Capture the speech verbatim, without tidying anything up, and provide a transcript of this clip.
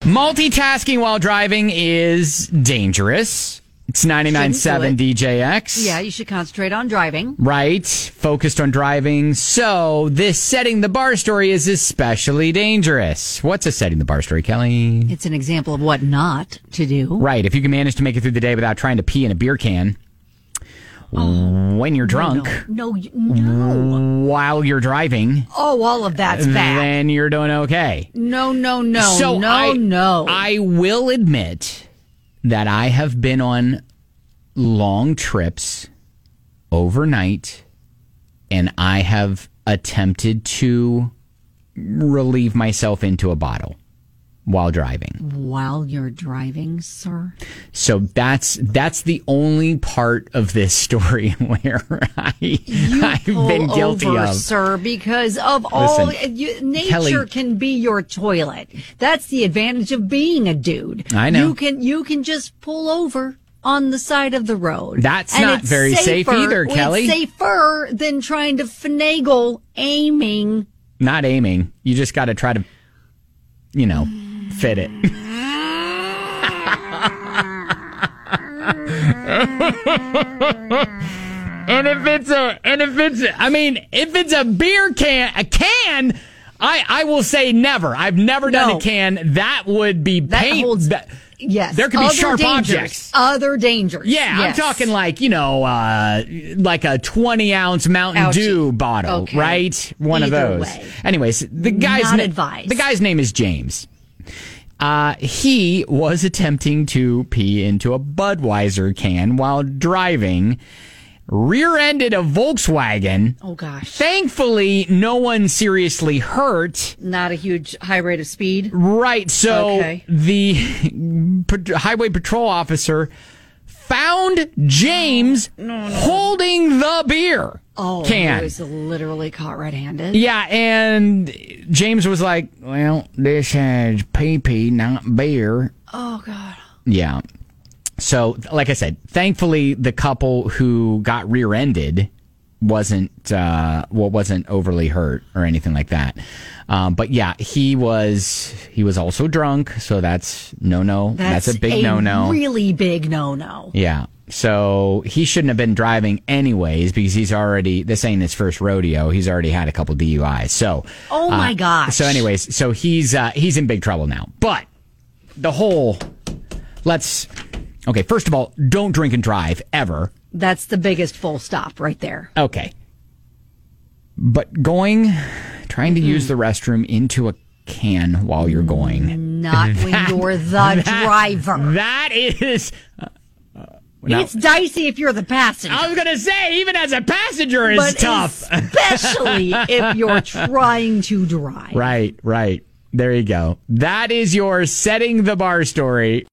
Multitasking while driving is dangerous. It's ninety-nine point seven D J X. Yeah, you should concentrate on driving. Right. Focused on driving. So this setting the bar story is especially dangerous. What's a setting the bar story, Kelly? It's an example of what not to do. Right. If you can manage to make it through the day without trying to pee in a beer can oh, when you're drunk. No, no, no. While you're driving. Oh, all of that's bad. Then you're doing okay. No, no, no. So no, I, no. I will admit that I have been on long trips overnight, and I have attempted to relieve myself into a bottle while driving. While you're driving, sir? So that's that's the only part of this story where I, you I've been guilty over, of. Sir, because of all... Listen, you, nature Kelly, can be your toilet. That's the advantage of being a dude. I know. You can, you can just pull over on the side of the road. That's and not it's very safer, safe either, Kelly. It's safer than trying to finagle aiming. Not aiming. You just got to try to, you know, fit it. And if it's a, and if it's, a, I mean, if it's a beer can, a can, I, I will say never. I've never done No. a can. That would be That pain. holds- that- Yes. There could be Other sharp dangers. objects. Other dangers. Yeah, Yes. I'm talking like, you know, uh, like a twenty ounce Mountain Ouchie. Dew bottle, Okay. right? One Either of those. way. Anyways, the guy's Not na- advised. the guy's name is James. Uh, he was attempting to pee into a Budweiser can while driving, rear-ended a Volkswagen. Oh, gosh. Thankfully, no one seriously hurt. Not a huge high rate of speed. Right, so Okay. the pat- highway patrol officer found James holding the beer Oh, can. he was literally caught red-handed. Yeah, and James was like, well, this has pee-pee, not beer. Oh, God. Yeah. So, like I said, thankfully, the couple who got rear-ended wasn't uh, well wasn't overly hurt or anything like that. Um, but yeah, he was he was also drunk, so that's no no. That's, That's a big no no. Really big no no. Yeah. So he shouldn't have been driving anyways because he's already, this ain't his first rodeo. He's already had a couple D U Is. So, Oh my uh, gosh. So anyways, so he's, uh, he's in big trouble now. But the whole, let's, okay, first of all, don't drink and drive ever. That's the biggest full stop right there. Okay. But going, trying to Mm-hmm. use the restroom into a can while you're going. Not when you're the driver. That is, uh, uh, now- It's dicey if you're the passenger. I was going to say, even as a passenger is but tough. especially if you're trying to drive. Right, right. There you go. That is your setting the bar story.